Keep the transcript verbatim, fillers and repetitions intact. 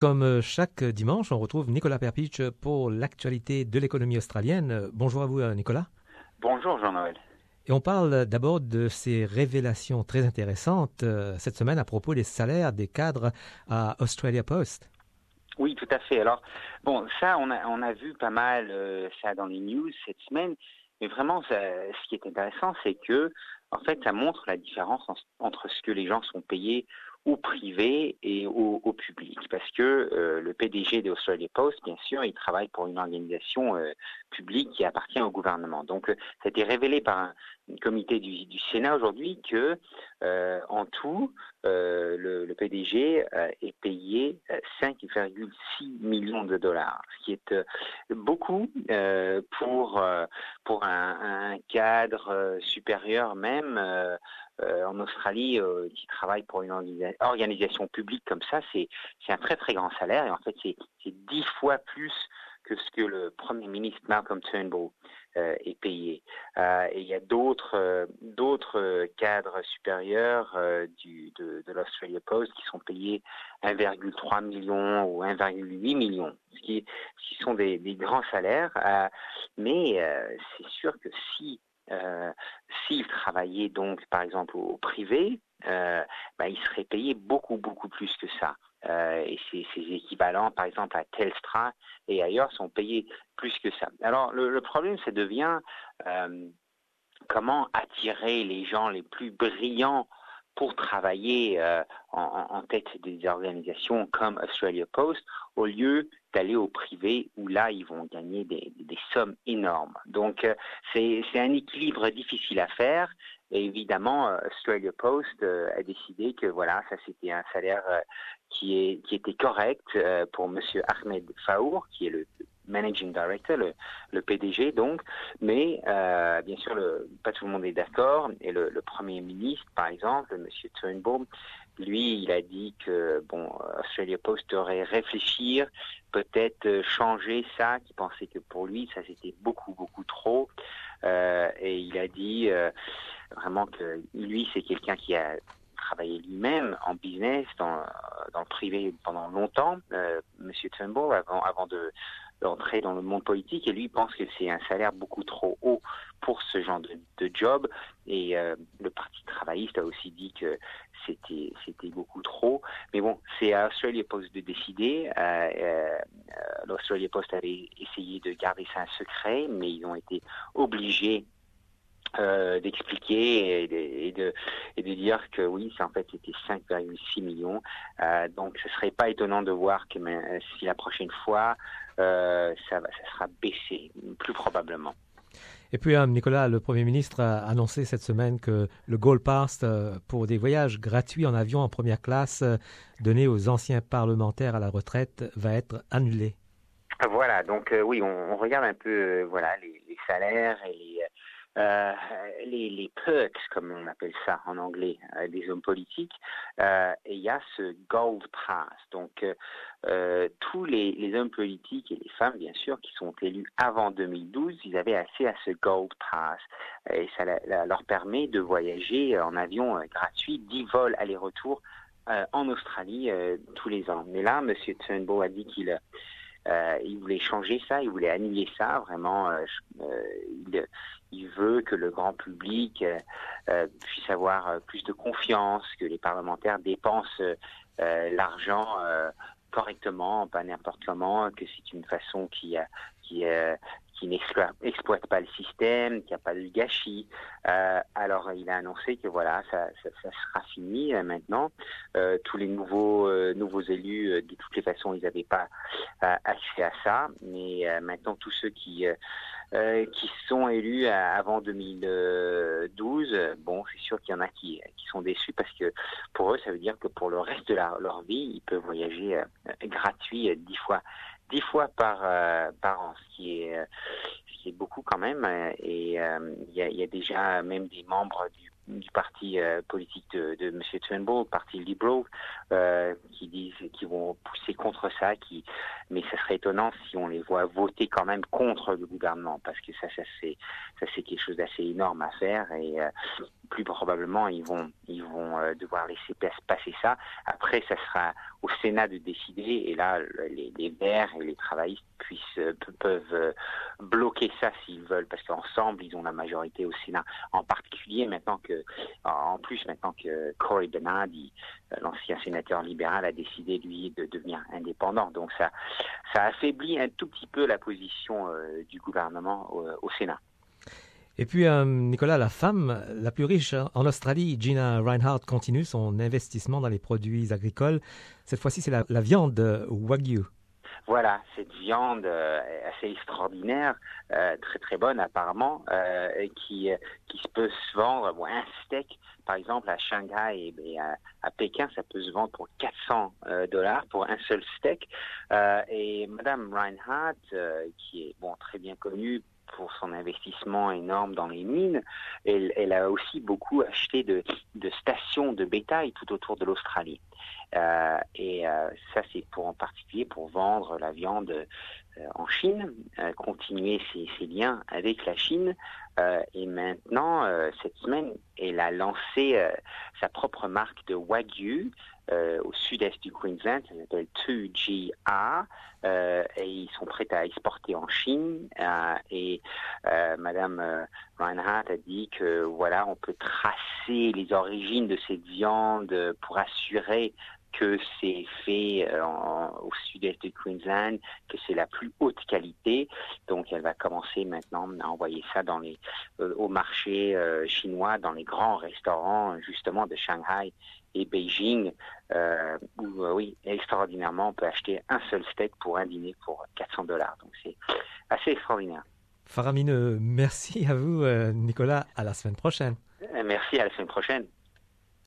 Comme euh, chaque dimanche, on retrouve Nicolas Perpich pour l'actualité de l'économie australienne. Euh, Bonjour à vous, euh, Nicolas. Bonjour Jean-Noël. Et on parle d'abord de ces révélations très intéressantes euh, cette semaine à propos des salaires des cadres à Australia Post. Oui, tout à fait. Alors, bon, ça, on a, on a vu pas mal euh, ça dans les news cette semaine, mais vraiment, ça, ce qui est intéressant, c'est que, en fait, ça montre la différence en, entre ce que les gens sont payés au privé et au, au public. Parce que euh, le P D G d'Australia Post, bien sûr, il travaille pour une organisation euh, publique qui appartient au gouvernement. Donc, euh, ça a été révélé par un, un comité du, du Sénat aujourd'hui que, euh, en tout, euh, le, le P D G euh, est payé euh, cinq virgule six millions de dollars, ce qui est euh, beaucoup euh, pour, euh, pour un, un cadre euh, supérieur même. Euh, Euh, en Australie, euh, qui travaille pour une organisa- organisation publique comme ça, c'est, c'est un très très grand salaire et en fait c'est, c'est dix fois plus que ce que le Premier ministre Malcolm Turnbull euh, est payé. Euh, et il y a d'autres, euh, d'autres cadres supérieurs euh, du, de, de l'Australia Post qui sont payés un virgule trois million ou un virgule huit million, ce qui, ce qui sont des, des grands salaires. Euh, mais euh, c'est sûr que si Euh, s'il travaillait donc, par exemple, au, au privé, euh, bah, il serait payé beaucoup, beaucoup plus que ça. Euh, et ses, ses équivalents, par exemple, à Telstra et ailleurs, sont payés plus que ça. Alors, le, le problème, ça devient euh, comment attirer les gens les plus brillants pour travailler euh, en, en tête des organisations comme Australia Post, au lieu d'aller au privé où là, ils vont gagner des, des sommes énormes. Donc, euh, c'est, c'est un équilibre difficile à faire. Et évidemment, euh, Australia Post euh, a décidé que voilà, ça c'était un salaire euh, qui, est, qui était correct euh, pour Monsieur Ahmed Faour, qui est le Managing Director, le, le P D G donc, mais euh, bien sûr, le, pas tout le monde est d'accord, et le, le Premier ministre, par exemple, M. Turnbull, lui, il a dit que bon, Australia Post devrait réfléchir, peut-être changer ça, qu'il pensait que pour lui, ça c'était beaucoup, beaucoup trop, euh, et il a dit euh, vraiment que lui, c'est quelqu'un qui a travaillé lui-même en business, dans, dans le privé pendant longtemps, euh, M. Turnbull, avant, avant de d'entrer dans le monde politique, et lui pense que c'est un salaire beaucoup trop haut pour ce genre de, de job, et euh, le Parti travailliste a aussi dit que c'était c'était beaucoup trop, mais bon, c'est à Australia Post de décider. Euh, euh, L'Australia Post avait essayé de garder ça un secret, mais ils ont été obligés Euh, d'expliquer et de, et, de, et de dire que oui, c'est en fait c'était cinq virgule six millions. Euh, donc ce serait pas étonnant de voir que mais, si la prochaine fois euh, ça, ça sera baissé, plus probablement. Et puis, euh, Nicolas, le Premier ministre a annoncé cette semaine que le Gold Pass euh, pour des voyages gratuits en avion en première classe euh, donnés aux anciens parlementaires à la retraite va être annulé. Voilà, donc euh, oui, on, on regarde un peu euh, voilà les, les salaires et les Euh, les, les perks, comme on appelle ça en anglais, euh, des hommes politiques, euh, et il y a ce Gold Pass. Donc, euh, tous les, les hommes politiques et les femmes, bien sûr, qui sont élus avant deux mille douze, ils avaient accès à ce Gold Pass. Et ça la, la, leur permet de voyager en avion euh, gratuit, dix vols aller-retour euh, en Australie euh, tous les ans. Mais là, M. Turnbull a dit qu'il Euh, il voulait changer ça, il voulait annuler ça, vraiment. Euh, euh, il, il veut que le grand public euh, euh, puisse avoir plus de confiance, que les parlementaires dépensent euh, l'argent euh, correctement, pas n'importe comment, que c'est une façon qui, qui, euh, qui n'exploite pas le système, qu'il n'y a pas de gâchis. Euh, alors, il a annoncé que voilà, ça, ça, ça sera fini euh, maintenant. Euh, tous les nouveaux, euh, nouveaux élus, euh, de toutes les façons, ils n'avaient pas euh, accès à ça. Mais euh, maintenant, tous ceux qui, euh, euh, qui sont élus avant deux mille douze, bon, c'est sûr qu'il y en a qui, qui sont déçus parce que pour eux, ça veut dire que pour le reste de la, leur vie, ils peuvent voyager euh, gratuit euh, dix fois. Dix fois par, euh, par an, ce qui est, euh, ce qui est beaucoup quand même. Et euh, il y a, y a déjà même des membres du, du parti euh, politique de, de M. Turnbull, le parti libéral, euh, qui disent, qui vont pousser contre ça, qui mais ce serait étonnant si on les voit voter quand même contre le gouvernement, parce que ça, ça c'est, ça c'est quelque chose d'assez énorme à faire, et euh, plus probablement ils vont, ils vont euh, devoir laisser passer ça. Après, ça sera au Sénat de décider, et là, les, les Verts et les travaillistes puissent, peuvent euh, bloquer ça s'ils veulent, parce qu'ensemble, ils ont la majorité au Sénat. En particulier, maintenant que, en plus, maintenant que Cory Bernardi, l'ancien sénateur libéral, a décidé, lui, de devenir indépendant. Donc, ça, ça affaiblit un tout petit peu la position euh, du gouvernement au, au Sénat. Et puis, euh, Nicolas, la femme la plus riche en Australie, Gina Rinehart, continue son investissement dans les produits agricoles. Cette fois-ci, c'est la, la viande Wagyu. Voilà, cette viande euh, assez extraordinaire, euh, très très bonne apparemment, euh, qui qui peut se vendre. Bon, un steak, par exemple, à Shanghai et, et à, à Pékin, ça peut se vendre pour quatre cents dollars pour un seul steak. Euh, et Madame Rinehart, euh, qui est bon très bien connue pour son investissement énorme dans les mines, elle, elle a aussi beaucoup acheté de, de stations de bétail tout autour de l'Australie. Euh, et euh, ça, c'est pour en particulier pour vendre la viande euh, en Chine, euh, continuer ses, ses liens avec la Chine. Euh, et maintenant, euh, cette semaine, elle a lancé euh, sa propre marque de Wagyu euh, au sud-est du Queensland, ça s'appelle deux G A, euh, et ils sont prêts à exporter en Chine. Euh, et euh, Madame euh, Rinehart a dit que voilà, on peut tracer les origines de cette viande pour assurer que c'est fait euh, en, au sud-est du Queensland, que c'est la plus haute qualité. Donc, elle va commencer maintenant à envoyer ça dans les, euh, au marché euh, chinois, dans les grands restaurants, justement, de Shanghai et Beijing, euh, où, euh, oui, extraordinairement, on peut acheter un seul steak pour un dîner pour quatre cents dollars. Donc, c'est assez extraordinaire. Faramineux, merci à vous, euh, Nicolas. À la semaine prochaine. Merci, à la semaine prochaine.